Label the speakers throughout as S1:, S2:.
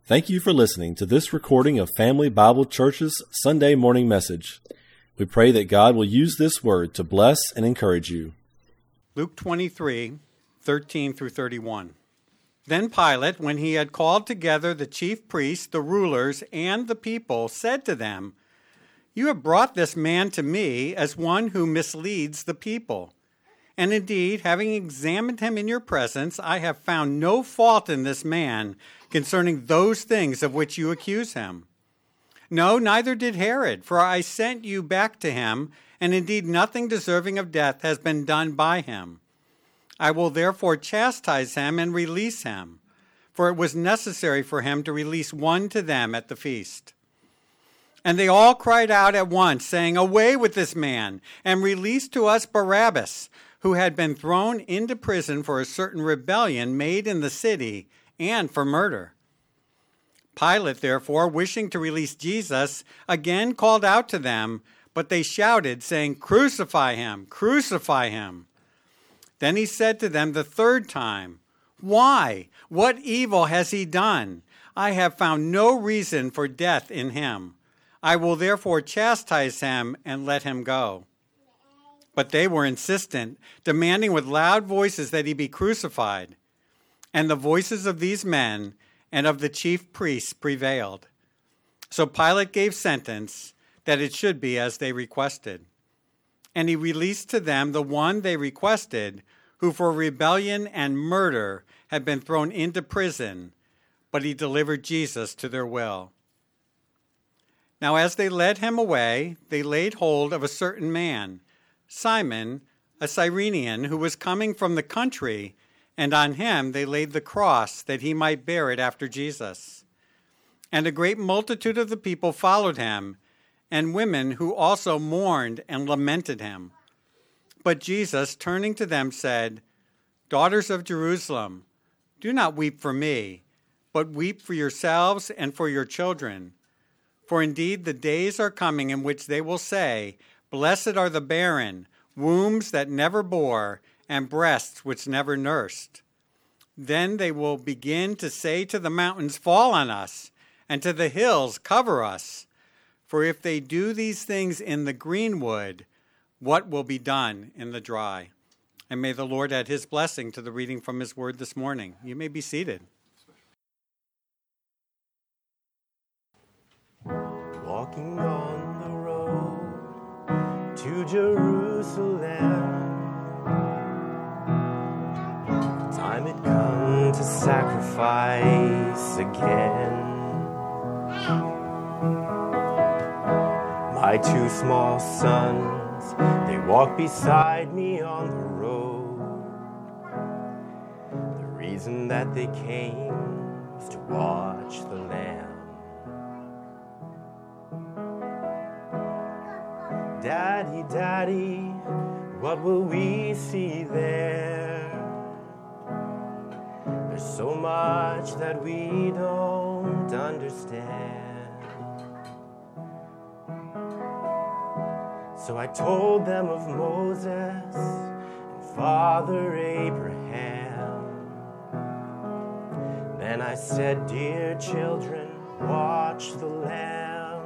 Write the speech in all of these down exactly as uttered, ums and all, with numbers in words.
S1: Thank you for listening to this recording of Family Bible Church's Sunday morning message. We pray that God will use this word to bless and encourage you.
S2: Luke twenty-three, thirteen through thirty-one. Then Pilate, when he had called together the chief priests, the rulers, and the people, said to them, "You have brought this man to me as one who misleads the people. And indeed, having examined him in your presence, I have found no fault in this man concerning those things of which you accuse him. No, neither did Herod, for I sent you back to him, and indeed nothing deserving of death has been done by him. I will therefore chastise him and release him, for it was necessary for him to release one to them at the feast." And they all cried out at once, saying, "Away with this man, and release to us Barabbas, who had been thrown into prison for a certain rebellion made in the city and for murder." Pilate, therefore, wishing to release Jesus, again called out to them, but they shouted, saying, "Crucify him! Crucify him!" Then he said to them the third time, "Why? What evil has he done? I have found no reason for death in him. I will therefore chastise him and let him go." But they were insistent, demanding with loud voices that he be crucified. And the voices of these men and of the chief priests prevailed. So Pilate gave sentence that it should be as they requested. And he released to them the one they requested, who for rebellion and murder had been thrown into prison, but he delivered Jesus to their will. Now as they led him away, they laid hold of a certain man, Simon, a Cyrenian, who was coming from the country, and on him they laid the cross that he might bear it after Jesus. And a great multitude of the people followed him, and women who also mourned and lamented him. But Jesus, turning to them, said, "Daughters of Jerusalem, do not weep for me, but weep for yourselves and for your children. For indeed the days are coming in which they will say, 'Blessed are the barren, wombs that never bore, and breasts which never nursed.' Then they will begin to say to the mountains, 'Fall on us,' and to the hills, 'Cover us.' For if they do these things in the green wood, what will be done in the dry?" And may the Lord add his blessing to the reading from his word this morning. You may be seated.
S3: Walking on the road to Jerusalem, time had come to sacrifice again. My two small sons, they walk beside me on the road. The reason that they came was to watch the Lamb. Daddy, Daddy, what will we see there? There's so much that we don't understand. So I told them of Moses and Father Abraham. Then I said, "Dear children, watch the Lamb.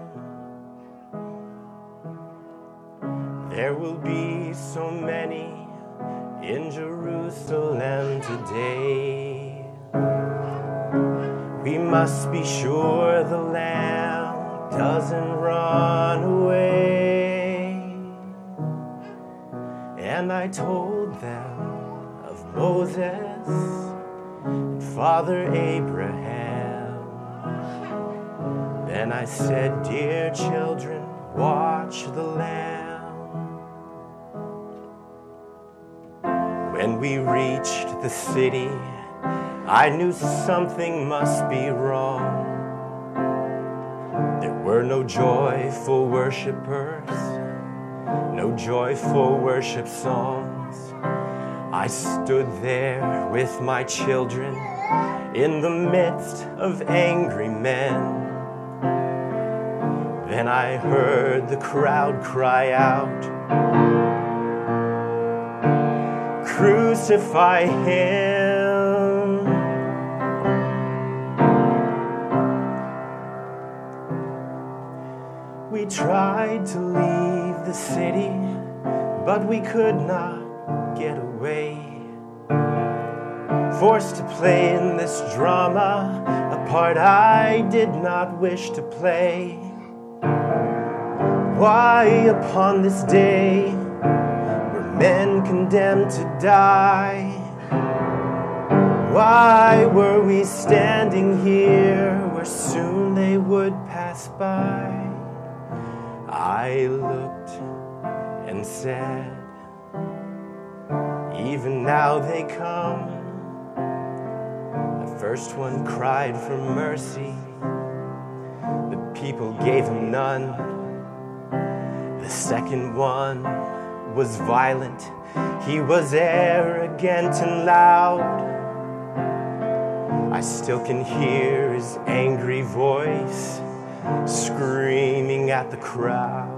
S3: There will be so many in Jerusalem today. We must be sure the Lamb doesn't run away." And I told them of Moses and Father Abraham. Then I said, "Dear children, watch the Lamb." When we reached the city, I knew something must be wrong. There were no joyful worshipers, no joyful worship songs. I stood there with my children in the midst of angry men. Then I heard the crowd cry out, "Crucify him." We tried to leave the city, but we could not get away. Forced to play in this drama, a part I did not wish to play. Why upon this day were men condemned to die? Why were we standing here where soon they would pass by? I looked and said, even now they come. The first one cried for mercy, the people gave him none. The second one was violent, he was arrogant and loud. I still can hear his angry voice screaming at the crowd.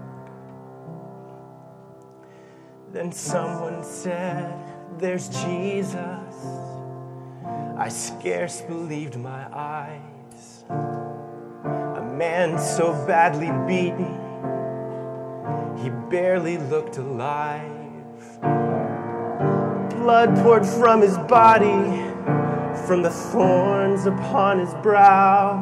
S3: Then someone said, there's Jesus. I scarce believed my eyes. A man so badly beaten, he barely looked alive. Blood poured from his body, from the thorns upon his brow,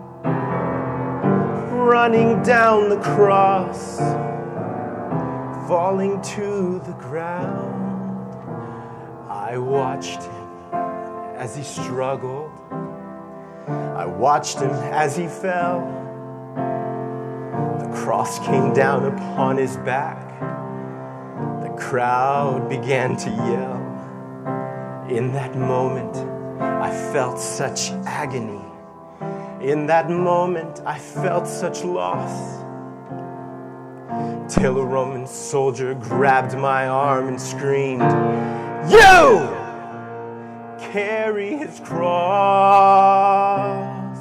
S3: running down the cross, falling to the ground. I watched him as he struggled. I watched him as he fell. The cross came down upon his back. The crowd began to yell. In that moment, I felt such agony. In that moment, I felt such loss. Till a Roman soldier grabbed my arm and screamed, you! Carry his cross.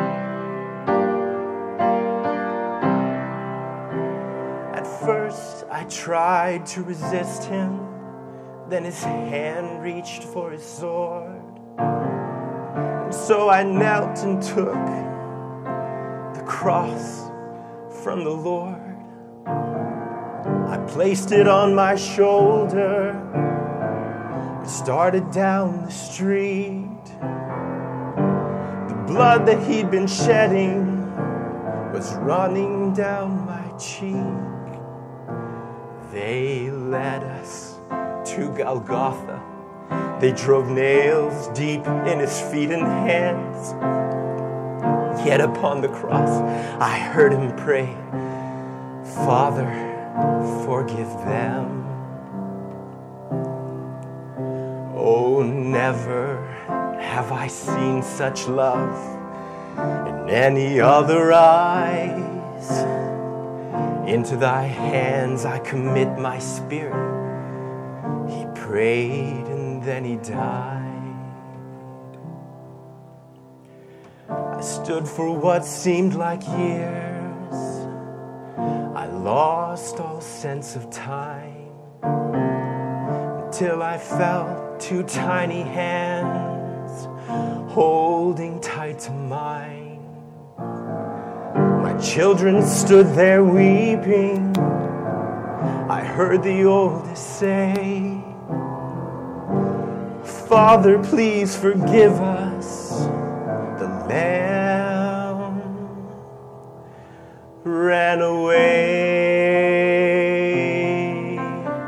S3: At first, I tried to resist him. Then his hand reached for his sword. So I knelt and took the cross from the Lord. I placed it on my shoulder and started down the street. The blood that he'd been shedding was running down my cheek. They led us to Golgotha. They drove nails deep in his feet and hands. Yet upon the cross, I heard him pray, Father, forgive them. Oh, never have I seen such love in any other eyes. Into thy hands I commit my spirit. He prayed and then he died. I stood for what seemed like years. I lost all sense of time until I felt two tiny hands holding tight to mine. My children stood there weeping. I heard the oldest say, Father, please forgive us. The lamb ran away.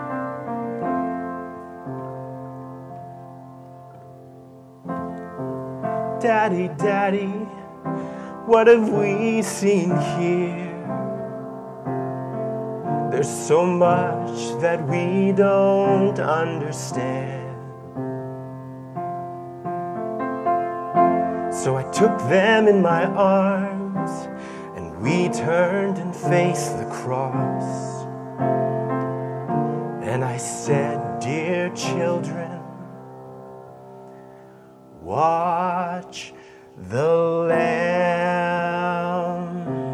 S3: Daddy, Daddy, what have we seen here? There's so much that we don't understand. So I took them in my arms, and we turned and faced the cross. And I said, dear children, watch the Lamb.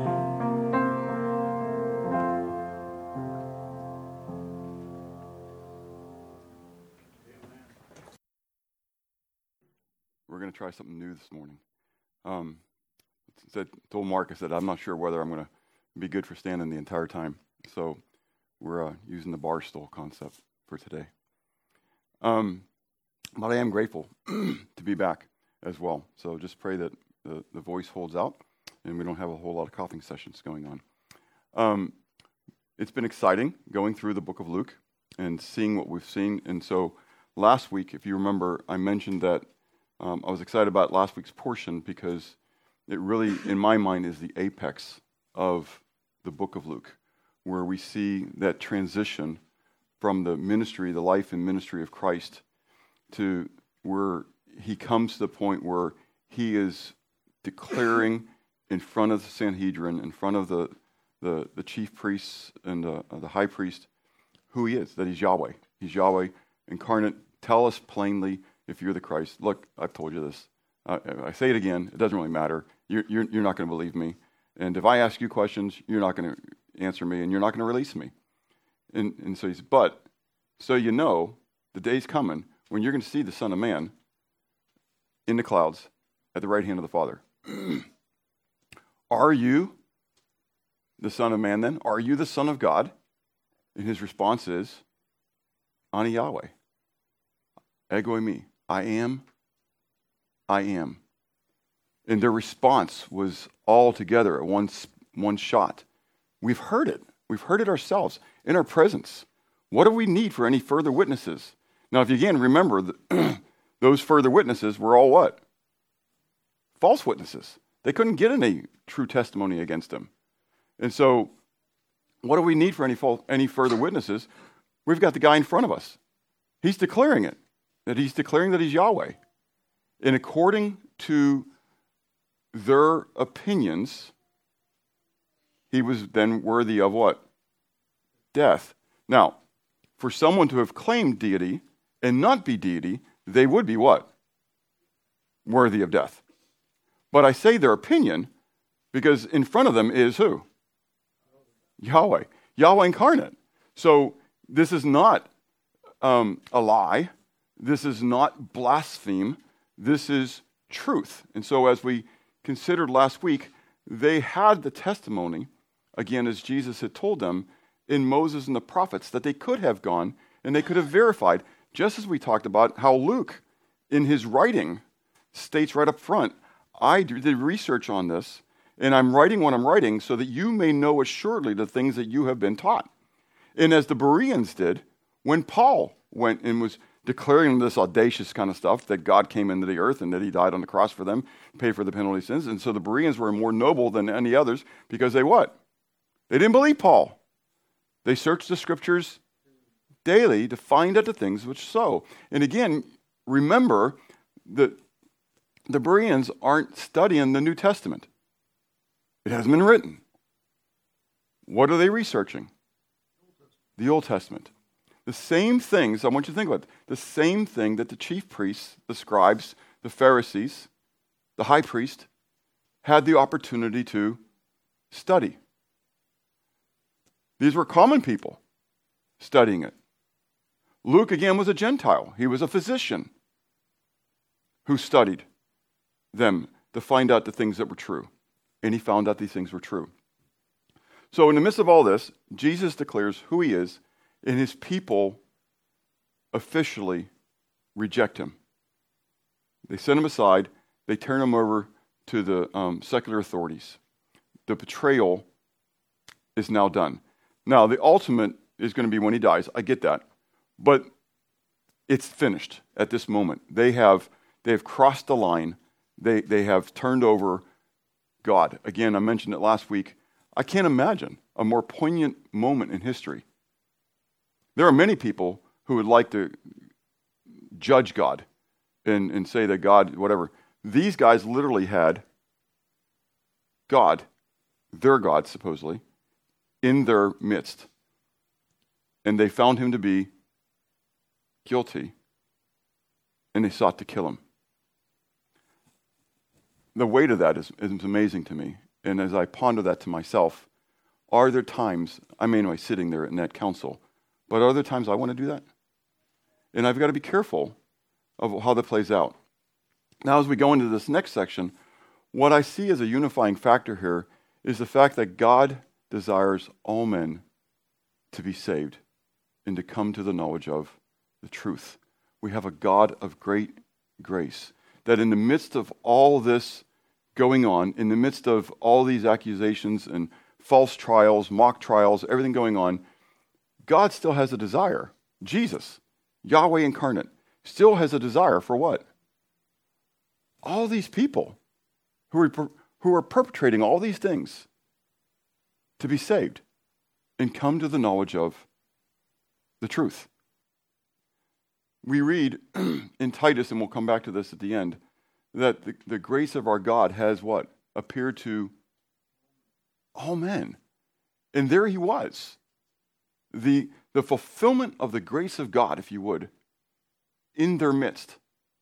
S4: We're going to try something new this morning. Um, said, told Mark, I said, I'm not sure whether I'm going to be good for standing the entire time. So we're uh, using the bar stool concept for today. Um, but I am grateful to be back as well. So just pray that the, the voice holds out and we don't have a whole lot of coughing sessions going on. Um, it's been exciting going through the book of Luke and seeing what we've seen. And so last week, if you remember, I mentioned that um, I was excited about last week's portion because it really, in my mind, is the apex of the book of Luke, where we see that transition from the ministry, the life and ministry of Christ, to where he comes to the point where he is declaring in front of the Sanhedrin, in front of the the, the chief priests and uh, the high priest, who he is, that he's Yahweh. He's Yahweh incarnate. Tell us plainly if you're the Christ. Look, I've told you this. Uh, I say it again. It doesn't really matter. You're, you're, you're not going to believe me. And if I ask you questions, you're not going to answer me, and you're not going to release me. And, and so he says, but so you know, the day's coming when you're going to see the Son of Man in the clouds at the right hand of the Father. Are you the Son of Man then? Are you the Son of God? And his response is, Ani Yahweh. Ego me. I am. I am. And their response was all together at one, one shot. We've heard it. We've heard it ourselves in our presence. What do we need for any further witnesses? Now, if you again remember, the, those further witnesses were all what? False witnesses. They couldn't get any true testimony against him. And so, what do we need for any fal- any further witnesses? We've got the guy in front of us. He's declaring it, that he's declaring that he's Yahweh. And according to their opinions, he was then worthy of what? Death. Now, for someone to have claimed deity and not be deity, they would be what? Worthy of death. But I say their opinion because in front of them is who? Yahweh. Yahweh incarnate. So this is not um, a lie. This is not blaspheme. This is truth. And so as we considered last week, they had the testimony, again, as Jesus had told them, in Moses and the prophets, that they could have gone and they could have verified, just as we talked about how Luke, in his writing, states right up front, I did research on this, and I'm writing what I'm writing so that you may know assuredly the things that you have been taught. And as the Bereans did, when Paul went and was declaring this audacious kind of stuff, that God came into the earth and that he died on the cross for them, paid for the penalty of sins. And so the Bereans were more noble than any others because they what? They didn't believe Paul. They searched the scriptures daily to find out the things which so. And again, remember that the Bereans aren't studying the New Testament. It hasn't been written. What are they researching? The Old Testament. The same things, I want you to think about it, the same thing that the chief priests, the scribes, the Pharisees, the high priest, had the opportunity to study. These were common people studying it. Luke, again, was a Gentile. He was a physician who studied them to find out the things that were true. And he found out these things were true. So in the midst of all this, Jesus declares who he is, and his people officially reject him. They send him aside. They turn him over to the um, secular authorities. The betrayal is now done. Now, the ultimate is going to be when he dies. I get that. But it's finished at this moment. They have they have crossed the line. They they have turned over God. Again, I mentioned it last week. I can't imagine a more poignant moment in history. There are many people who would like to judge God and, and say that God, whatever. These guys literally had God, their God supposedly, in their midst. And they found him to be guilty, and they sought to kill him. The weight of that is, is amazing to me. And as I ponder that to myself, are there times, I may be sitting there in that council, but are there times I want to do that? And I've got to be careful of how that plays out. Now, as we go into this next section, what I see as a unifying factor here is the fact that God desires all men to be saved and to come to the knowledge of the truth. We have a God of great grace, that in the midst of all this going on, in the midst of all these accusations and false trials, mock trials, everything going on, God still has a desire. Jesus, Yahweh incarnate, still has a desire for what? All these people who are, who are perpetrating all these things to be saved and come to the knowledge of the truth. We read in Titus, and we'll come back to this at the end, that the, the grace of our God has what? Appeared to all men. And there he was. The, the fulfillment of the grace of God, if you would, in their midst.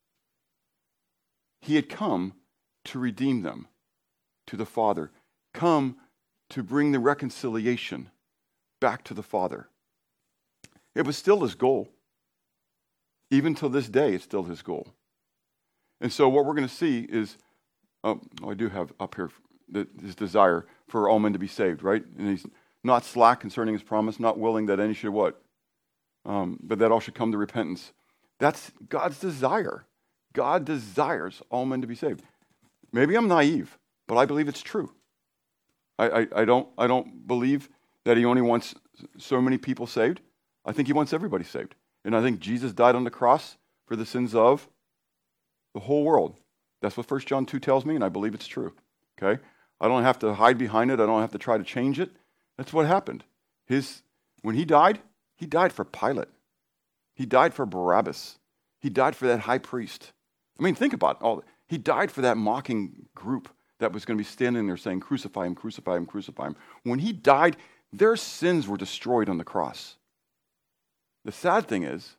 S4: He had come to redeem them to the Father, come to bring the reconciliation back to the Father. It was still his goal. Even till this day, it's still his goal. And so what we're going to see is, oh, I do have up here the, his desire for all men to be saved, right? And he's not slack concerning his promise, not willing that any should what? Um, but that all should come to repentance. That's God's desire. God desires all men to be saved. Maybe I'm naive, but I believe it's true. I, I, I don't I don't believe that he only wants so many people saved. I think he wants everybody saved. And I think Jesus died on the cross for the sins of the whole world. That's what First John two tells me, and I believe it's true. Okay? I don't have to hide behind it. I don't have to try to change it. That's what happened. His when he died, he died for Pilate. He died for Barabbas. He died for that high priest. I mean, think about it. All he died for that mocking group that was going to be standing there saying, crucify him, crucify him, crucify him. When he died, their sins were destroyed on the cross. The sad thing is,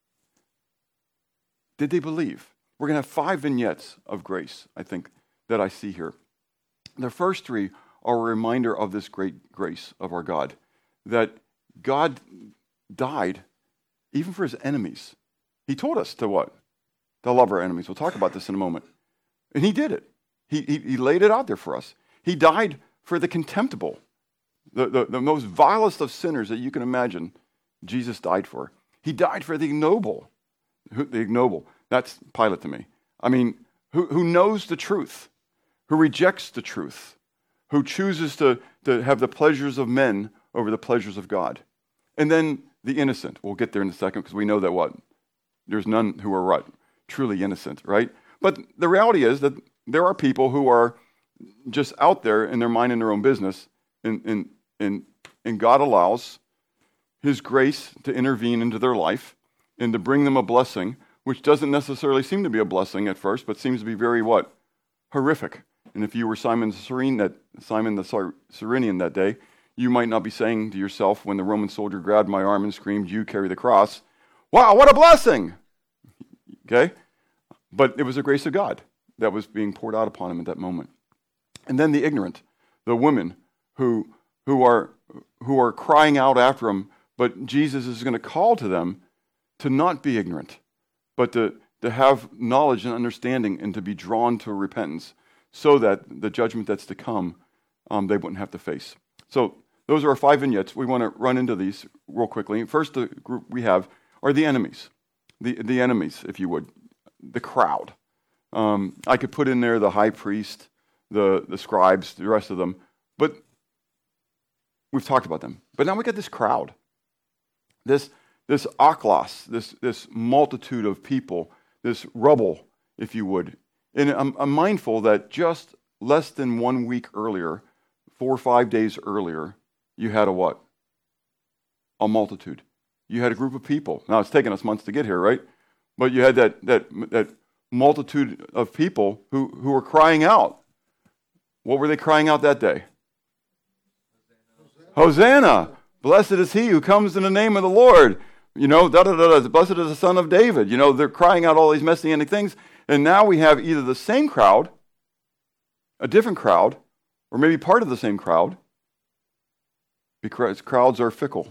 S4: did they believe? We're going to have five vignettes of grace, I think, that I see here. The first three are a reminder of this great grace of our God, that God died even for his enemies. He told us to what? To love our enemies. We'll talk about this in a moment. And he did it. He, he, he laid it out there for us. He died for the contemptible, the, the, the most vilest of sinners that you can imagine. Jesus died for. He died for the ignoble. The ignoble. That's Pilate to me. I mean, who, who knows the truth, who rejects the truth, who chooses to, to have the pleasures of men over the pleasures of God. And then the innocent. We'll get there in a second because we know that what? There's none who are what? Truly innocent, right? But the reality is that there are people who are just out there in their mind and their own business, and, and, and, and God allows his grace to intervene into their life and to bring them a blessing, which doesn't necessarily seem to be a blessing at first, but seems to be very what? Horrific. And if you were Simon the Cyrene that Simon the Cyrenian that day, you might not be saying to yourself when the Roman soldier grabbed my arm and screamed, "You carry the cross," "Wow, what a blessing!" Okay? But it was the grace of God that was being poured out upon him at that moment. And then the ignorant, the women who who are who are crying out after him, but Jesus is going to call to them to not be ignorant, but to, to have knowledge and understanding and to be drawn to repentance so that the judgment that's to come, um, they wouldn't have to face. So those are our five vignettes. We want to run into these real quickly. First, the group we have are the enemies, the, the enemies, if you would, the crowd. Um, I could put in there the high priest, the, the scribes, the rest of them, but we've talked about them. But now we got this crowd. This this aklos, this this multitude of people, this rubble, if you would. And I'm, I'm mindful that just less than one week earlier, four or five days earlier, you had a what? A multitude. You had a group of people. Now it's taken us months to get here, right? But you had that that that multitude of people who, who were crying out. What were they crying out that day? Hosanna. Hosanna. Blessed is he who comes in the name of the Lord. You know, da da da da. Blessed is the son of David. You know, they're crying out all these messianic things. And now we have either the same crowd, a different crowd, or maybe part of the same crowd, because crowds are fickle.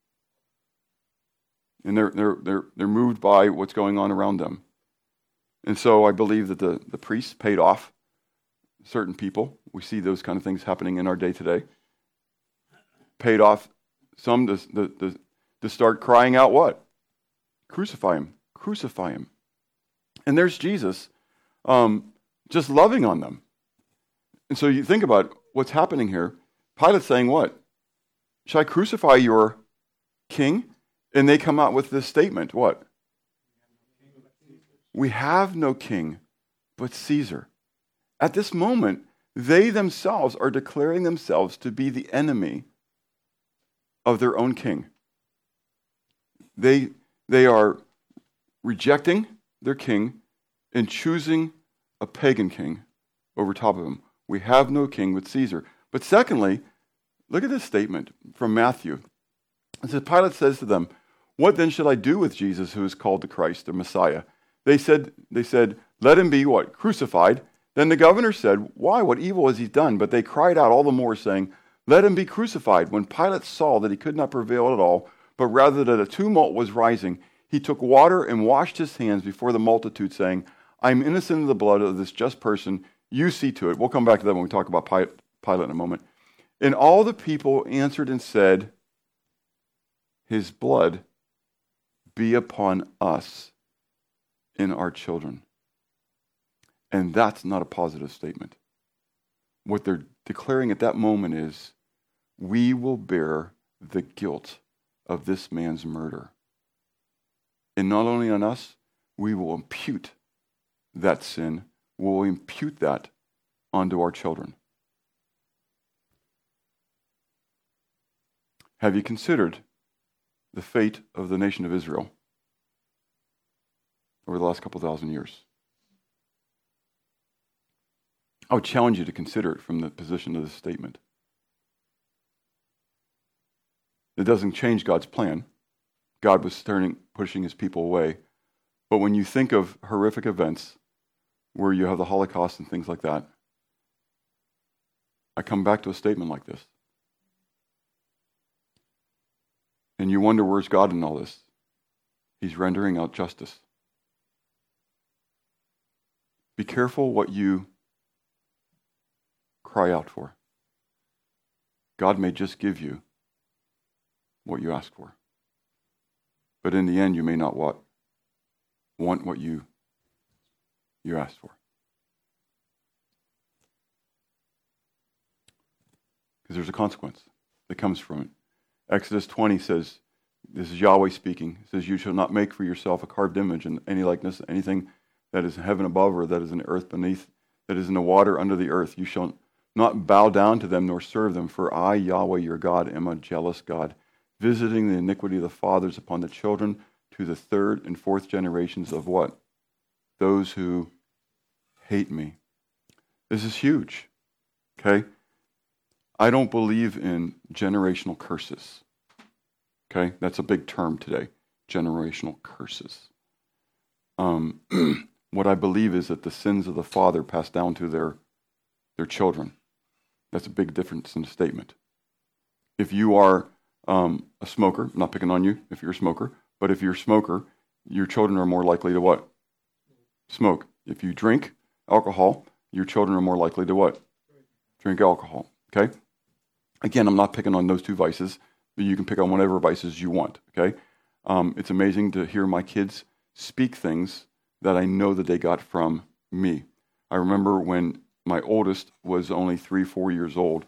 S4: And they're they're they're they're moved by what's going on around them. And so I believe that the, the priests paid off certain people. We see those kind of things happening in our day today. paid off some to, to, to start crying out what? Crucify him, crucify him. And there's Jesus um, just loving on them. And so you think about what's happening here. Pilate's saying what? Shall I crucify your king? And they come out with this statement, what? We have no king but Caesar. At this moment, they themselves are declaring themselves to be the enemy of their own king. They, they are rejecting their king and choosing a pagan king over top of him. We have no king but Caesar. But secondly, look at this statement from Matthew. It says, Pilate says to them, what then should I do with Jesus who is called the Christ, the Messiah? They said, they said, let him be what? Crucified. Then the governor said, why? What evil has he done? But they cried out all the more, saying, let him be crucified. When Pilate saw that he could not prevail at all, but rather that a tumult was rising, he took water and washed his hands before the multitude, saying, I am innocent of the blood of this just person. You see to it. We'll come back to that when we talk about Pilate in a moment. And all the people answered and said, his blood be upon us and our children. And that's not a positive statement. What they're declaring at that moment is, we will bear the guilt of this man's murder. And not only on us, we will impute that sin, we will impute that onto our children. Have you considered the fate of the nation of Israel over the last couple thousand years? I would challenge you to consider it from the position of this statement. It doesn't change God's plan. God was turning, pushing his people away. But when you think of horrific events where you have the Holocaust and things like that, I come back to a statement like this. And you wonder, where's God in all this? He's rendering out justice. Be careful what you cry out for. God may just give you what you ask for. But in the end, you may not want, want what you, you asked for. Because there's a consequence that comes from it. Exodus twenty says, this is Yahweh speaking, it says, you shall not make for yourself a carved image in any likeness, anything that is in heaven above or that is in the earth beneath, that is in the water under the earth. You shall not bow down to them nor serve them, for I, Yahweh your God, am a jealous God, visiting the iniquity of the fathers upon the children to the third and fourth generations of what? Those who hate me. This is huge, okay? I don't believe in generational curses, okay? That's a big term today, generational curses. Um, what I believe is that the sins of the father pass down to their, their children. That's a big difference in the statement. If you are um, a smoker, I'm not picking on you if you're a smoker, but if you're a smoker, your children are more likely to what? Smoke. If you drink alcohol, your children are more likely to what? Drink alcohol, okay? Again, I'm not picking on those two vices, but you can pick on whatever vices you want, okay? Um, it's amazing to hear my kids speak things that I know that they got from me. I remember when my oldest was only three, four years old.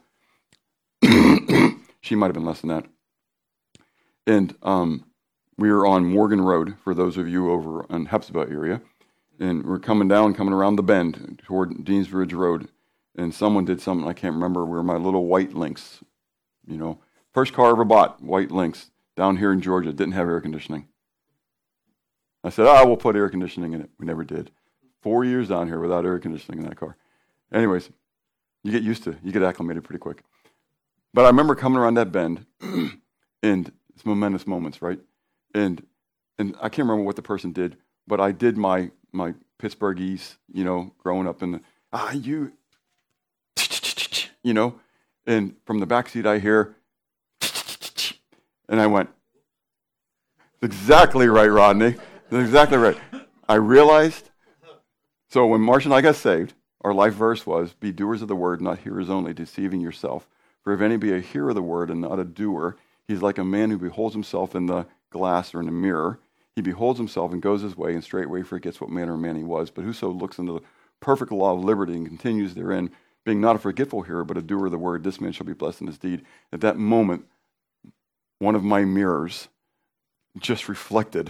S4: She might have been less than that. And um, we were on Morgan Road, for those of you over in Hepzibah area. And we're coming down, coming around the bend toward Deans Ridge Road. And someone did something, I can't remember, where my little white Lynx, you know, first car I ever bought, white Lynx, down here in Georgia, didn't have air conditioning. I said, ah, we'll put air conditioning in it. We never did. Four years down here without air conditioning in that car. Anyways, you get used to it. You get acclimated pretty quick. But I remember coming around that bend, and it's momentous moments, right? And and I can't remember what the person did, but I did my my Pittsburghese, you know, growing up in the, ah, you, you know, and from the backseat I hear, and I went, exactly right, Rodney. That's exactly right. I realized, so when Marcia and I got saved, our life verse was, be doers of the word, not hearers only, deceiving yourself. For if any be a hearer of the word and not a doer, he is like a man who beholds himself in the glass or in a mirror. He beholds himself and goes his way, and straightway forgets what manner of man he was. But whoso looks into the perfect law of liberty and continues therein, being not a forgetful hearer, but a doer of the word, this man shall be blessed in his deed. At that moment, one of my mirrors just reflected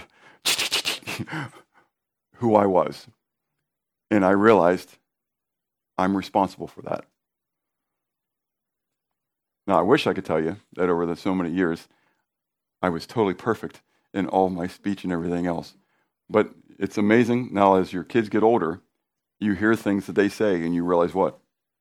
S4: who I was. And I realized I'm responsible for that. Now, I wish I could tell you that over the so many years, I was totally perfect in all my speech and everything else. But it's amazing now as your kids get older, you hear things that they say and you realize what?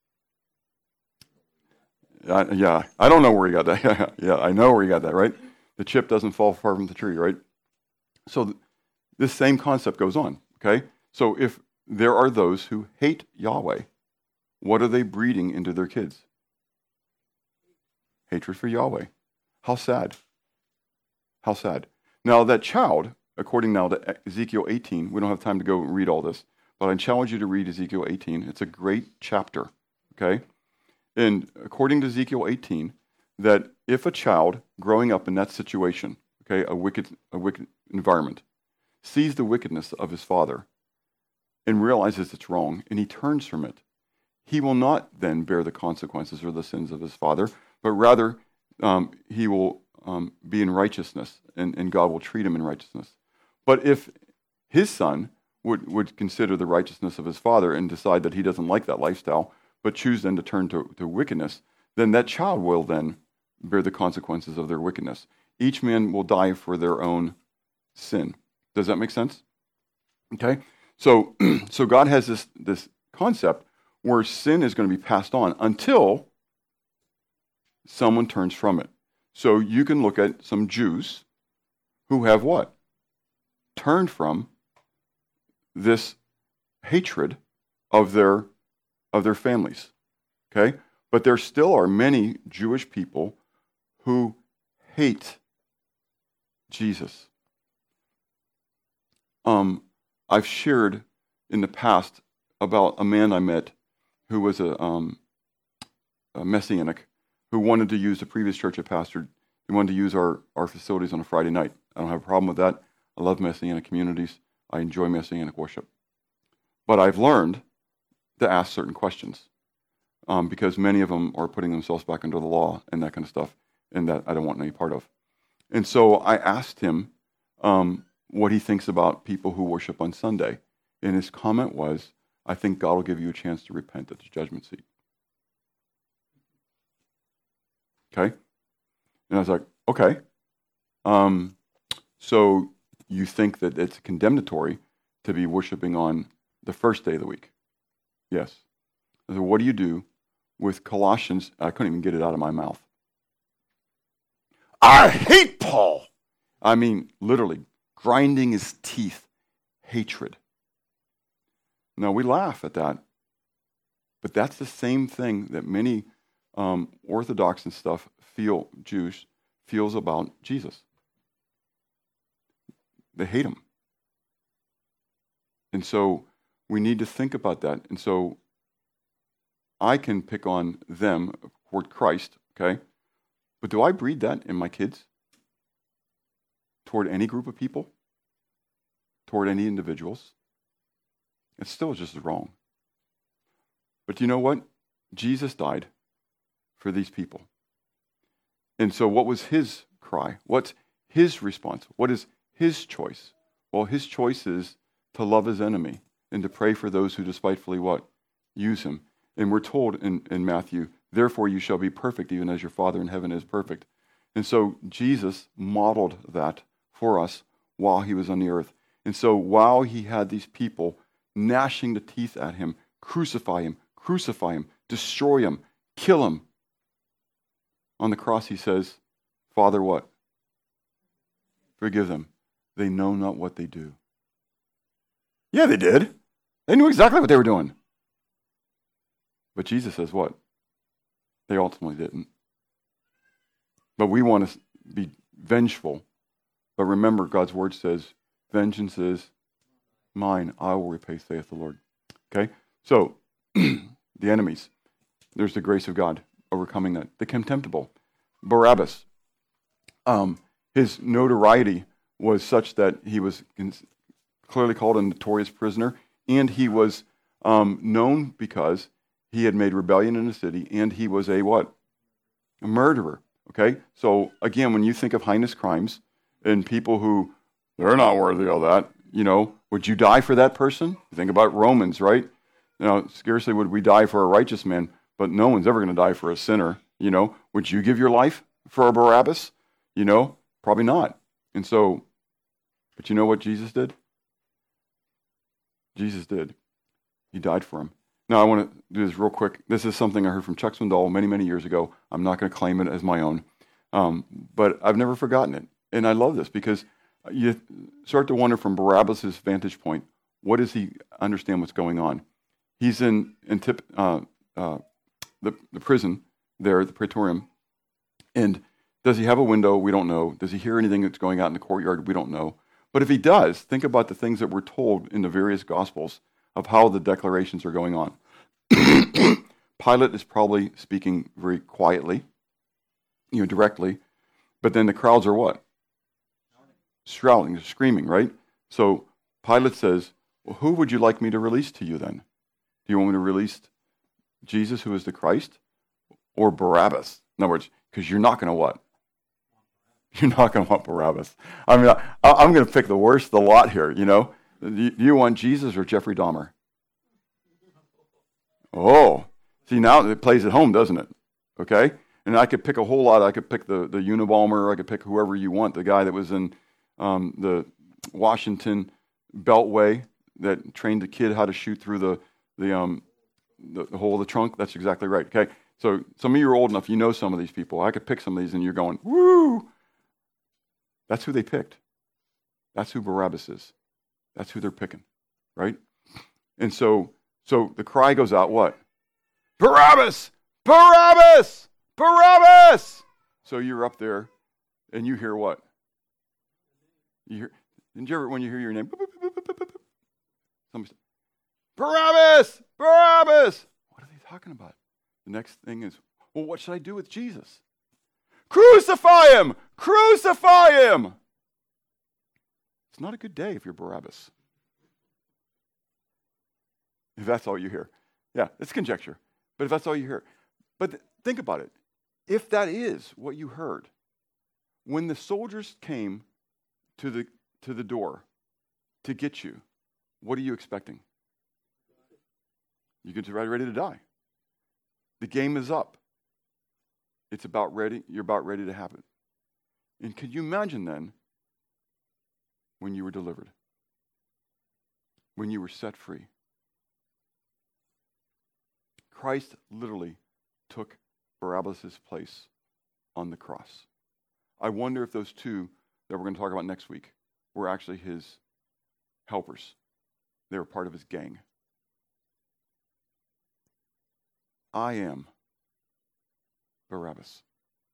S4: Uh, yeah, I don't know where he got that. Yeah, I know where he got that, right? The chip doesn't fall far from the tree, right? So th- this same concept goes on, okay? So if there are those who hate Yahweh, what are they breeding into their kids? Hatred for Yahweh. How sad. How sad. Now that child, according now to Ezekiel eighteen, we don't have time to go and read all this, but I challenge you to read Ezekiel eighteen. It's a great chapter, okay? And according to Ezekiel eighteen, that if a child growing up in that situation, okay, a wicked, a wicked environment, sees the wickedness of his father and realizes it's wrong, and he turns from it, he will not then bear the consequences or the sins of his father, but rather um, he will um, be in righteousness, and, and God will treat him in righteousness. But if his son would, would consider the righteousness of his father and decide that he doesn't like that lifestyle, but choose then to turn to, to wickedness, then that child will then bear the consequences of their wickedness. Each man will die for their own sin. Does that make sense? Okay? So, so God has this, this concept where sin is going to be passed on until someone turns from it. So you can look at some Jews who have what? Turned from this hatred of their of their families. Okay? But there still are many Jewish people who hate Jesus. Um, I've shared in the past about a man I met who was a, um, a Messianic who wanted to use the previous church I pastored. He wanted to use our, our facilities on a Friday night. I don't have a problem with that. I love Messianic communities. I enjoy Messianic worship. But I've learned to ask certain questions um, because many of them are putting themselves back under the law and that kind of stuff, and that I don't want any part of. And so I asked him um, what he thinks about people who worship on Sunday. And his comment was, I think God will give you a chance to repent at the judgment seat. Okay? And I was like, okay. Um, so you think that it's condemnatory to be worshiping on the first day of the week? Yes. I said, what do you do with Colossians? I couldn't even get it out of my mouth. I hate Paul. I mean, literally, grinding his teeth, hatred. Now, we laugh at that, but that's the same thing that many um, Orthodox and stuff feel, Jews, feels about Jesus. They hate him. And so we need to think about that. And so I can pick on them toward Christ, okay? But do I breed that in my kids? Toward any group of people? Toward any individuals? It's still just wrong. But you know what? Jesus died for these people. And so what was his cry? What's his response? What is his choice? Well, his choice is to love his enemy and to pray for those who despitefully what? Use him. And we're told in, in Matthew, therefore you shall be perfect even as your Father in heaven is perfect. And so Jesus modeled that for us while he was on the earth. And so while he had these people gnashing the teeth at him, crucify him, crucify him, destroy him, kill him, on the cross he says, Father, what? Forgive them. They know not what they do. Yeah, they did. They knew exactly what they were doing. But Jesus says what? They ultimately didn't. But we want to be vengeful. But remember, God's word says, vengeance is mine. I will repay, saith the Lord. Okay? So, the enemies. There's the grace of God overcoming that. The contemptible, Barabbas. Um, his notoriety was such that he was clearly called a notorious prisoner, and he was um, known because he had made rebellion in the city, and he was a what? A murderer. Okay? So, again, when you think of heinous crimes and people who, they're not worthy of that, you know, would you die for that person? Think about Romans, right? You know, scarcely would we die for a righteous man, but no one's ever going to die for a sinner. You know, would you give your life for a Barabbas? You know, probably not. And so, but you know what Jesus did? Jesus did. He died for him. Now, I want to do this real quick. This is something I heard from Chuck Swindoll many, many years ago. I'm not going to claim it as my own, um, but I've never forgotten it. And I love this because you start to wonder from Barabbas' vantage point, what does he understand what's going on? He's in, in tip, uh, uh, the, the prison there at the Praetorium, and does he have a window? We don't know. Does he hear anything that's going out in the courtyard? We don't know. But if he does, think about the things that we're told in the various Gospels of how the declarations are going on. Pilate is probably speaking very quietly, you know, directly, but then the crowds are what? Shouting, screaming, right? So Pilate says, well, who would you like me to release to you then? Do you want me to release Jesus, who is the Christ, or Barabbas? In other words, because you're not going to what? You're not going to want Barabbas. I mean, I, I'm going to pick the worst of the lot here, you know? Do you, do you want Jesus or Jeffrey Dahmer? Oh, see, now it plays at home, doesn't it? Okay? And I could pick a whole lot. I could pick the, the Unabomber. I could pick whoever you want, the guy that was in um, the Washington Beltway that trained the kid how to shoot through the, the, um, the, the hole of the trunk. That's exactly right, okay? So some of you are old enough, you know some of these people. I could pick some of these, and you're going, woo! That's who they picked. That's who Barabbas is. That's who they're picking, right? And so, so the cry goes out, what? Barabbas! Barabbas! Barabbas! So you're up there, and you hear what? You hear? Didn't you ever, when you hear your name, somebody say, Barabbas! Barabbas! What are they talking about? The next thing is, well, what should I do with Jesus? Crucify him! Crucify him! It's not a good day if you're Barabbas. If that's all you hear. Yeah, it's conjecture. But if that's all you hear. But th- think about it. If that is what you heard, when the soldiers came to the to the door to get you, what are you expecting? You get ready, ready to die. The game is up. It's about ready, you're about ready to happen. And could you imagine then when you were delivered? When you were set free? Christ literally took Barabbas' place on the cross. I wonder if those two that we're going to talk about next week were actually his helpers. They were part of his gang. I am Barabbas.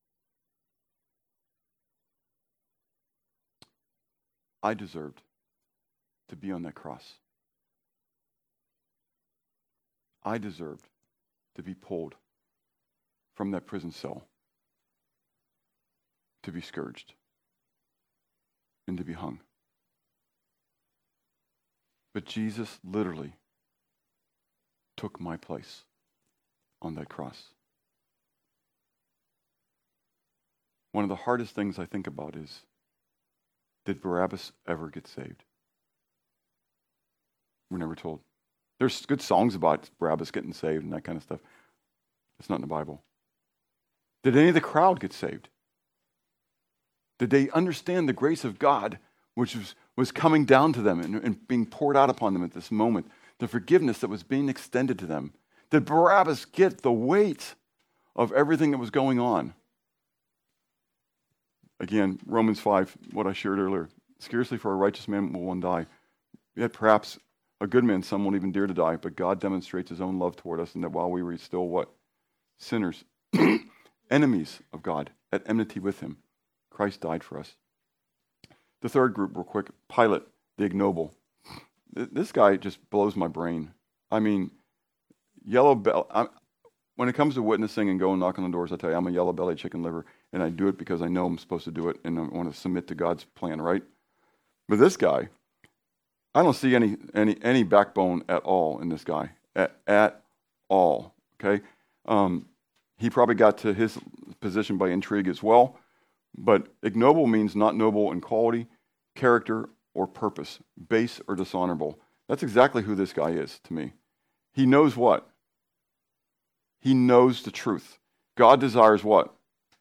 S4: I deserved to be on that cross. I deserved to be pulled from that prison cell, to be scourged, and to be hung. But Jesus literally took my place on that cross. One of the hardest things I think about is, did Barabbas ever get saved? We're never told. There's good songs about Barabbas getting saved and that kind of stuff. It's not in the Bible. Did any of the crowd get saved? Did they understand the grace of God, which was, was coming down to them and, and being poured out upon them at this moment? The forgiveness that was being extended to them. Did Barabbas get the weight of everything that was going on? Again, Romans five, what I shared earlier. Scarcely for a righteous man will one die. Yet perhaps a good man, some won't even dare to die, but God demonstrates his own love toward us, and that while we were still what? Sinners, enemies of God, at enmity with him, Christ died for us. The third group, real quick, Pilate, the ignoble. This guy just blows my brain. I mean, yellow bell. I, when it comes to witnessing and going knock on the doors, I tell you, I'm a yellow-bellied chicken liver, and I do it because I know I'm supposed to do it, and I want to submit to God's plan, right? But this guy, I don't see any any any backbone at all in this guy, at, at all, okay? Um, he probably got to his position by intrigue as well, but ignoble means not noble in quality, character, or purpose, base or dishonorable. That's exactly who this guy is to me. He knows what? He knows the truth. God desires what?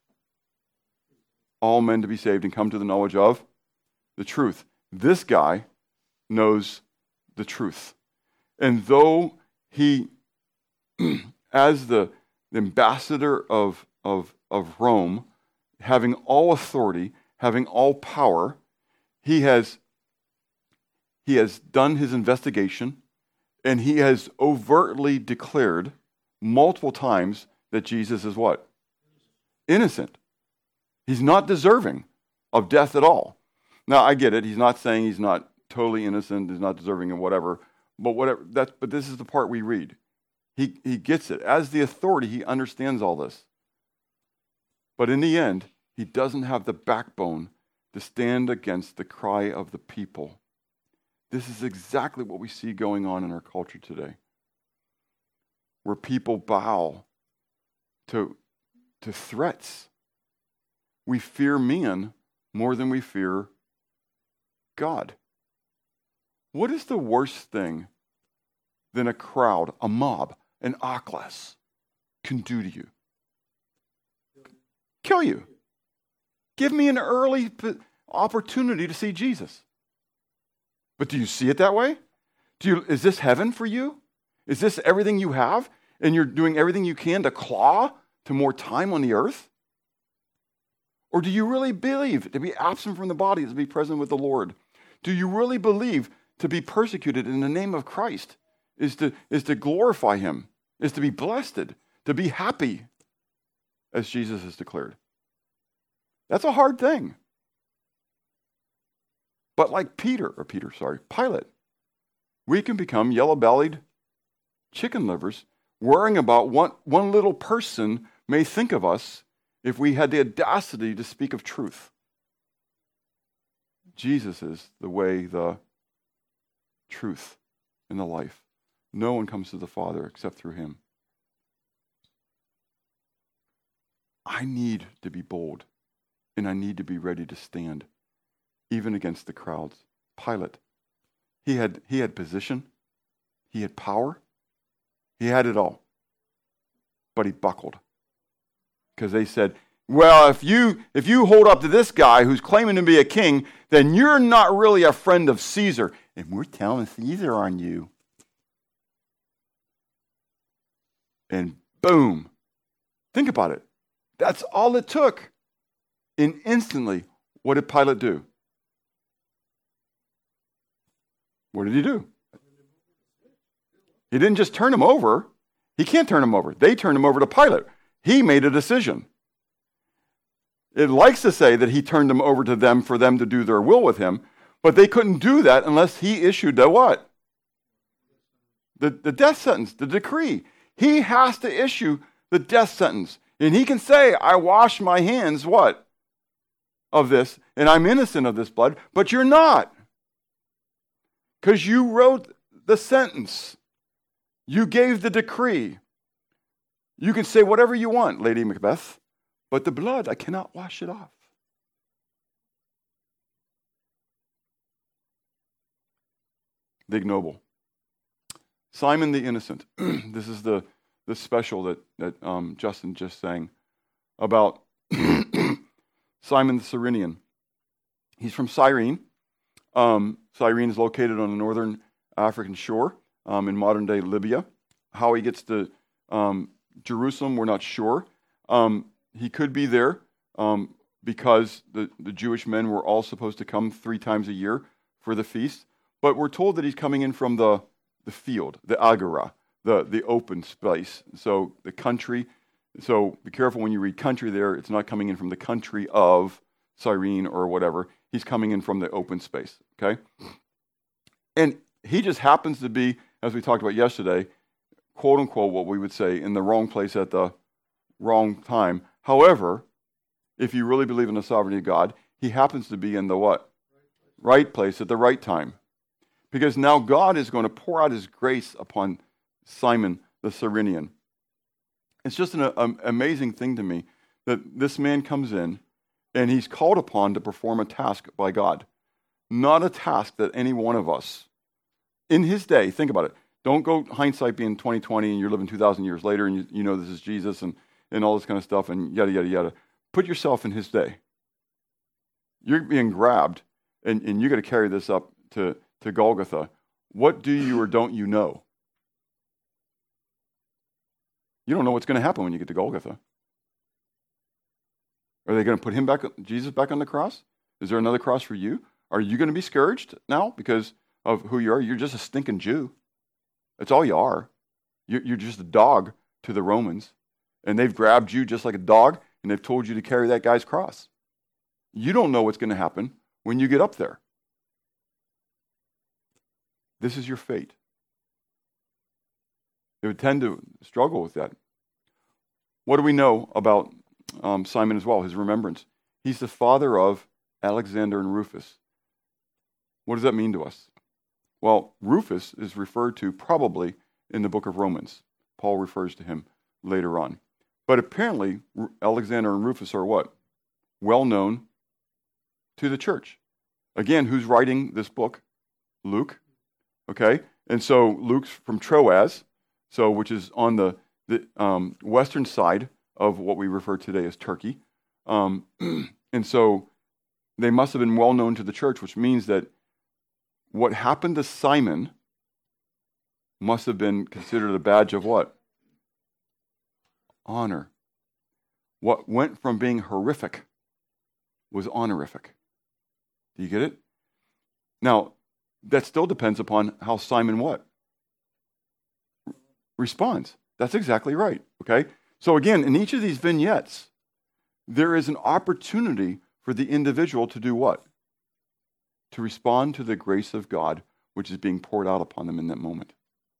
S4: All men to be saved and come to the knowledge of the truth. This guy knows the truth. And though he, as the ambassador of, of, of Rome, having all authority, having all power, he has, he has done his investigation, and he has overtly declared multiple times that Jesus is what? Innocent. He's not deserving of death at all. Now, I get it. He's not saying he's not totally innocent, he's not deserving of whatever, but whatever. That's, but this is the part we read. He, he gets it. As the authority, he understands all this. But in the end, he doesn't have the backbone to stand against the cry of the people. This is exactly what we see going on in our culture today, where people bow to, to threats. We fear men more than we fear God. What is the worst thing than a crowd, a mob, an oikos can do to you? Kill you. Give me an early opportunity to see Jesus. But do you see it that way? Do you, is this heaven for you? Is this everything you have? And you're doing everything you can to claw to more time on the earth? Or do you really believe to be absent from the body is to be present with the Lord? Do you really believe to be persecuted in the name of Christ is to, is to glorify him, is to be blessed, to be happy, as Jesus has declared? That's a hard thing. But like Peter, or Peter, sorry, Pilate, we can become yellow-bellied chicken livers, worrying about what one little person may think of us if we had the audacity to speak of truth. Jesus is the way, the truth, and the life. No one comes to the Father except through him. I need to be bold, and I need to be ready to stand, even against the crowds. Pilate, he had, he had position, he had power, he had it all, but he buckled. Because they said, well, if you if you hold up to this guy who's claiming to be a king, then you're not really a friend of Caesar. And we're telling Caesar on you. And boom. Think about it. That's all it took. And instantly, what did Pilate do? What did he do? He didn't just turn him over. He can't turn him over. They turned him over to Pilate. He made a decision. It likes to say that he turned them over to them for them to do their will with him, but they couldn't do that unless he issued the what? The, the death sentence, the decree. He has to issue the death sentence. And he can say, I wash my hands, what? Of this, and I'm innocent of this blood, but you're not. Because you wrote the sentence. You gave the decree. You can say whatever you want, Lady Macbeth, but the blood, I cannot wash it off. The ignoble. Simon the innocent. This is the, the special that, that um, Justin just sang about Simon the Cyrenian. He's from Cyrene. Um, Cyrene is located on the northern African shore um, in modern-day Libya. How he gets to um, Jerusalem, we're not sure. Um, he could be there um, because the, the Jewish men were all supposed to come three times a year for the feast. But we're told that he's coming in from the, the field, the agora, the, the open space. So the country. So be careful when you read country there. It's not coming in from the country of Cyrene or whatever. He's coming in from the open space, okay? And he just happens to be, as we talked about yesterday, quote unquote, what we would say, in the wrong place at the wrong time. However, if you really believe in the sovereignty of God, he happens to be in the what? Right place at the right time. Because now God is going to pour out his grace upon Simon the Cyrenian. It's just an um, amazing thing to me that this man comes in and he's called upon to perform a task by God. Not a task that any one of us, in his day, think about it. Don't go hindsight being twenty twenty and you're living two thousand years later and you, you know this is Jesus and, and all this kind of stuff and yada, yada, yada. Put yourself in his day. You're being grabbed and, and you got to carry this up to, to Golgotha. What do you or don't you know? You don't know what's going to happen when you get to Golgotha. Are they going to put him back, Jesus back on the cross? Is there another cross for you? Are you going to be scourged now because of who you are? You're just a stinking Jew. That's all you are. You're just a dog to the Romans. And they've grabbed you just like a dog, and they've told you to carry that guy's cross. You don't know what's going to happen when you get up there. This is your fate. They would tend to struggle with that. What do we know about um, Simon as well, his remembrance? He's the father of Alexander and Rufus. What does that mean to us? Well, Rufus is referred to probably in the book of Romans. Paul refers to him later on. But apparently, Alexander and Rufus are what? Well known to the church. Again, who's writing this book? Luke. Okay? And so Luke's from Troas, so which is on the, the um, western side of what we refer today as Turkey. Um, and so they must have been well known to the church, which means that what happened to Simon must have been considered a badge of what? Honor. What went from being horrific was honorific. Do you get it? Now, that still depends upon how Simon what? Responds. That's exactly right. Okay? So again, in each of these vignettes, there is an opportunity for the individual to do what? To respond to the grace of God, which is being poured out upon them in that moment.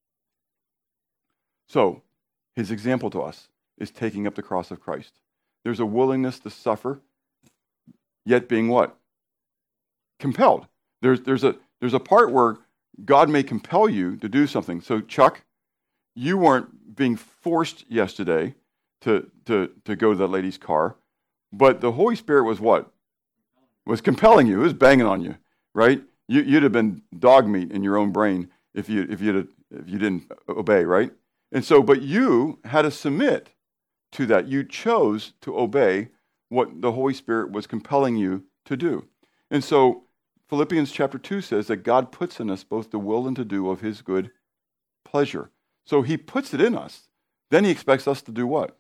S4: So, his example to us is taking up the cross of Christ. There's a willingness to suffer, yet being what? Compelled. There's, there's, a, there's a part where God may compel you to do something. So, Chuck, you weren't being forced yesterday to, to, to go to that lady's car, but the Holy Spirit was what? Was compelling you. It was banging on you. Right? You, you'd have been dog meat in your own brain if you if you if you didn't obey, right? And so, but you had to submit to that. You chose to obey what the Holy Spirit was compelling you to do. And so, Philippians chapter two says that God puts in us both the will and to do of his good pleasure. So he puts it in us. Then he expects us to do what?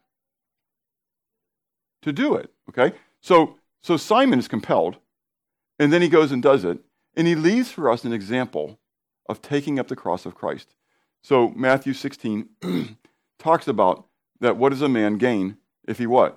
S4: To do it. Okay? So so Simon is compelled. And then he goes and does it. And he leaves for us an example of taking up the cross of Christ. So Matthew sixteen talks about that what does a man gain if he what?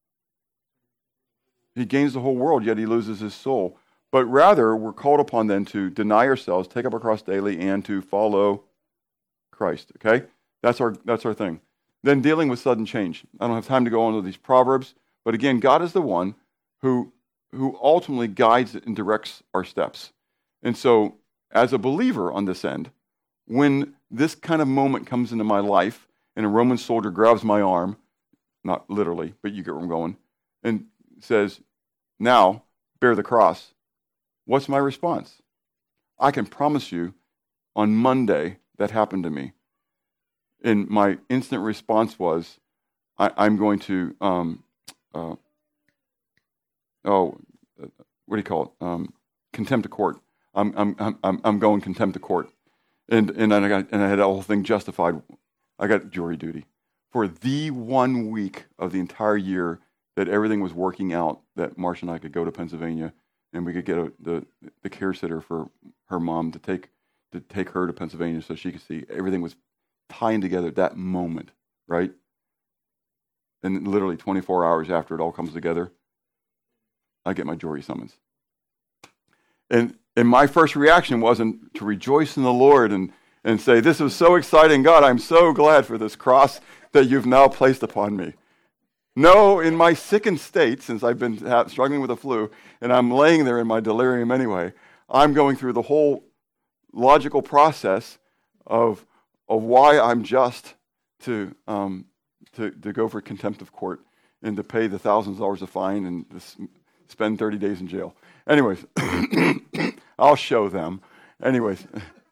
S4: He gains the whole world, yet he loses his soul. But rather, we're called upon then to deny ourselves, take up our cross daily, and to follow Christ. Okay? That's our, that's our thing. Then dealing with sudden change. I don't have time to go on to these proverbs. But again, God is the one who... who ultimately guides and directs our steps. And so, as a believer on this end, when this kind of moment comes into my life and a Roman soldier grabs my arm, not literally, but you get where I'm going, and says, now, bear the cross, what's my response? I can promise you, on Monday, that happened to me. And my instant response was, I, I'm going to... Um, uh, Oh, what do you call it? Um, contempt of court. I'm I'm I'm I'm going contempt of court, and and I got and I had the whole thing justified. I got jury duty for the one week of the entire year that everything was working out. That Marcia and I could go to Pennsylvania, and we could get a, the the care sitter for her mom to take to take her to Pennsylvania so she could see everything was tying together at that moment, right? And literally twenty-four hours after it all comes together, I get my jury summons. And and my first reaction wasn't to rejoice in the Lord and, and say, this was so exciting, God, I'm so glad for this cross that you've now placed upon me. No, in my sickened state, since I've been ha- struggling with the flu, and I'm laying there in my delirium anyway, I'm going through the whole logical process of of why I'm just to um, to to go for contempt of court and to pay the thousands of dollars of fine and to s- spend thirty days in jail. Anyways, I'll show them. Anyways,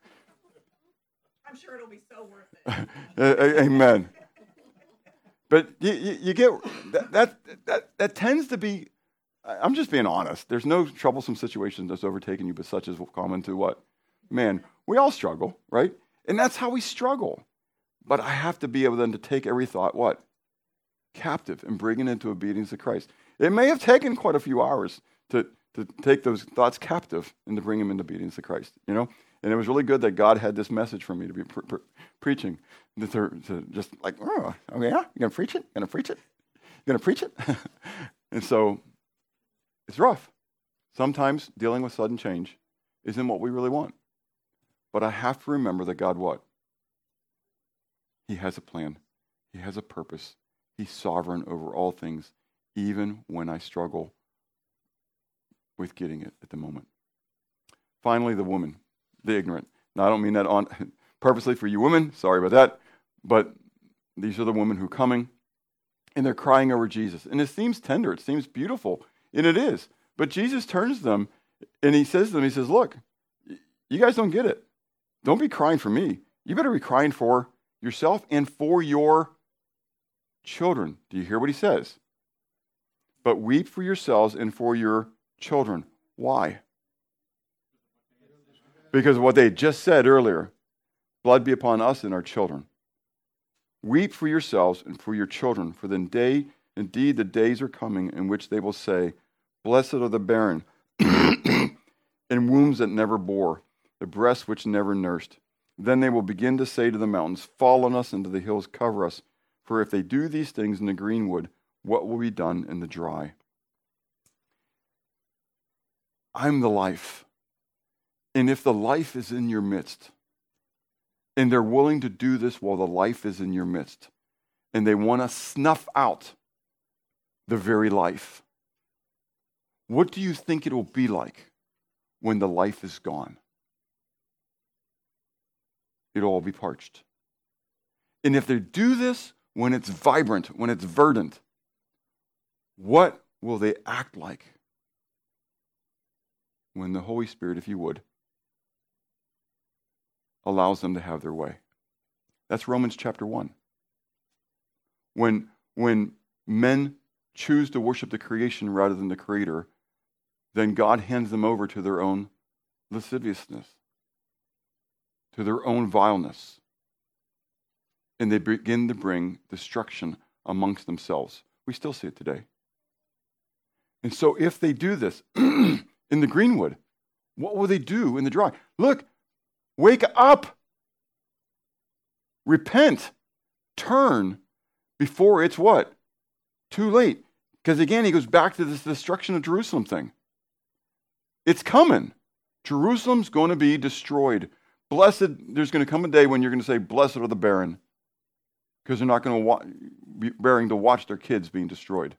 S5: I'm sure it'll be so worth it.
S4: Amen. But you, you, you get that, that that that tends to be. I'm just being honest. There's no troublesome situation that's overtaken you, but such is common to what? Man, we all struggle, right? And that's how we struggle. But I have to be able then to take every thought, what? Captive and bring it into obedience to Christ. It may have taken quite a few hours to, to take those thoughts captive and to bring them into obedience to Christ, you know? And it was really good that God had this message for me to be pre- pre- preaching, to, to just like, oh, oh yeah, you're going to preach it? You're going to preach it? You're going to preach it? And so it's rough. Sometimes dealing with sudden change isn't what we really want. But I have to remember that God what? He has a plan. He has a purpose. He's sovereign over all things, even when I struggle with getting it at the moment. Finally, the woman, the ignorant. Now, I don't mean that on purposely for you women. Sorry about that. But these are the women who are coming, and they're crying over Jesus. And it seems tender. It seems beautiful. And it is. But Jesus turns to them, and he says to them, he says, look, you guys don't get it. Don't be crying for me. You better be crying for yourself and for your children. Do you hear what he says? But weep for yourselves and for your children. Why? Because of what they just said earlier. Blood be upon us and our children. Weep for yourselves and for your children, for the day, indeed the days are coming in which they will say, blessed are the barren, and wombs that never bore, the breasts which never nursed. Then they will begin to say to the mountains, fall on us, and to the hills cover us. For if they do these things in the greenwood, what will be done in the dry? I'm the life. And if the life is in your midst, and they're willing to do this while the life is in your midst, and they want to snuff out the very life, what do you think it will be like when the life is gone? It'll all be parched. And if they do this when it's vibrant, when it's verdant, what will they act like when the Holy Spirit, if you would, allows them to have their way? That's Romans chapter one. When, when men choose to worship the creation rather than the Creator, then God hands them over to their own lasciviousness, to their own vileness. And they begin to bring destruction amongst themselves. We still see it today. And so if they do this in the greenwood, what will they do in the dry? Look, wake up. Repent. Turn before it's what? Too late. Because again, he goes back to this destruction of Jerusalem thing. It's coming. Jerusalem's going to be destroyed. Blessed, there's going to come a day when you're going to say, blessed are the barren, because they're not going to wa- be bearing to watch their kids being destroyed.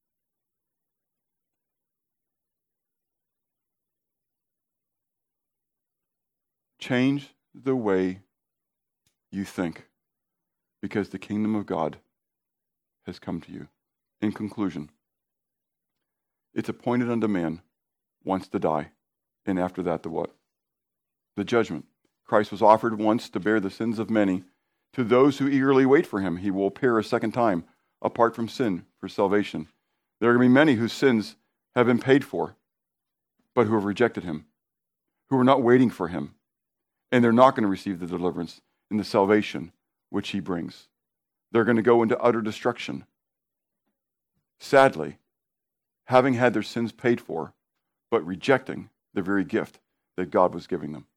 S4: Change the way you think, because the kingdom of God has come to you. In conclusion, it's appointed unto man once to die, and after that, the what? The judgment. Christ was offered once to bear the sins of many. To those who eagerly wait for him, he will appear a second time, apart from sin, for salvation. There are going to be many whose sins have been paid for, but who have rejected him, who are not waiting for him, and they're not going to receive the deliverance and the salvation which he brings. They're going to go into utter destruction. Sadly, having had their sins paid for, but rejecting the very gift that God was giving them.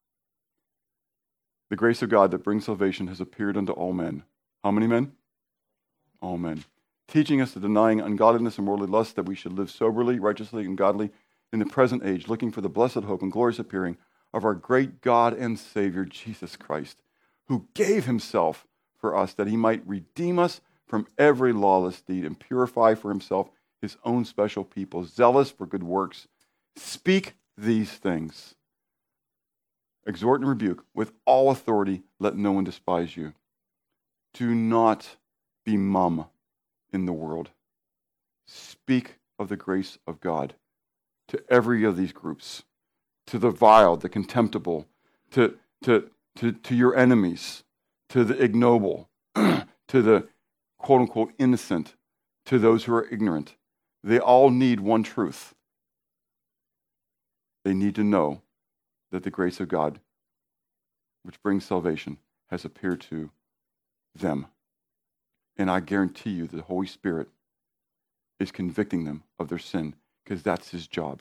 S4: The grace of God that brings salvation has appeared unto all men. How many men? All men. Teaching us that denying ungodliness and worldly lust, that we should live soberly, righteously, and godly in the present age, looking for the blessed hope and glorious appearing of our great God and Savior, Jesus Christ, who gave himself for us that he might redeem us from every lawless deed and purify for himself his own special people, zealous for good works. Speak these things. Exhort and rebuke with all authority. Let no one despise you. Do not be mum in the world. Speak of the grace of God to every of these groups, to the vile, the contemptible, to, to, to, to your enemies, to the ignoble, to the quote-unquote innocent, to those who are ignorant. They all need one truth. They need to know that the grace of God, which brings salvation, has appeared to them. And I guarantee you the Holy Spirit is convicting them of their sin, because that's his job.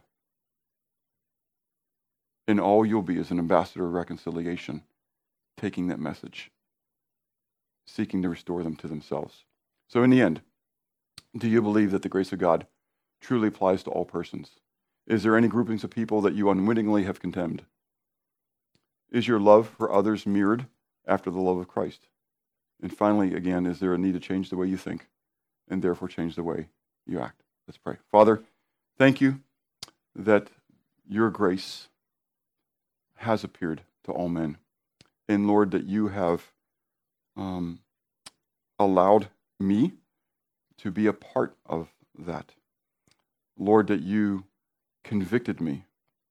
S4: And all you'll be is an ambassador of reconciliation, taking that message, seeking to restore them to themselves. So in the end, do you believe that the grace of God truly applies to all persons? Is there any groupings of people that you unwittingly have condemned? Is your love for others mirrored after the love of Christ? And finally, again, is there a need to change the way you think and therefore change the way you act? Let's pray. Father, thank you that your grace has appeared to all men. And Lord, that you have um, allowed me to be a part of that. Lord, that you convicted me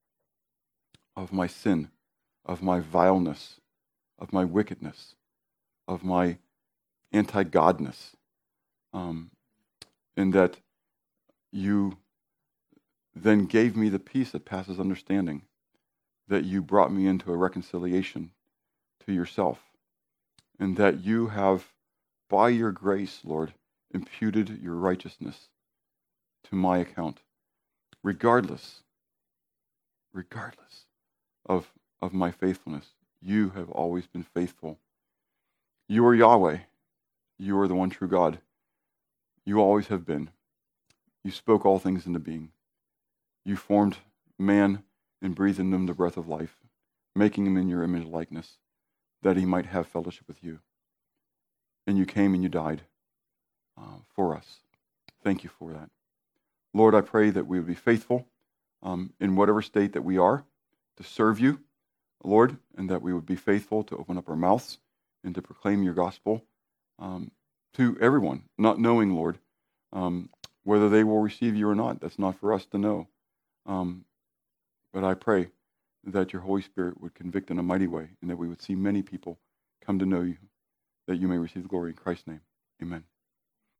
S4: of my sin, of my vileness, of my wickedness, of my anti-godness, um, and that you then gave me the peace that passes understanding, that you brought me into a reconciliation to yourself, and that you have, by your grace, Lord, imputed your righteousness to my account, regardless, regardless of, of my faithfulness. You have always been faithful. You are Yahweh. You are the one true God. You always have been. You spoke all things into being. You formed man and breathed in him the breath of life, making him in your image and likeness, that he might have fellowship with you. And you came and you died uh, for us. Thank you for that. Lord, I pray that we would be faithful um, in whatever state that we are to serve you, Lord, and that we would be faithful to open up our mouths and to proclaim your gospel um, to everyone, not knowing, Lord, um, whether they will receive you or not. That's not for us to know. Um, but I pray that your Holy Spirit would convict in a mighty way, and that we would see many people come to know you, that you may receive glory in Christ's name. Amen.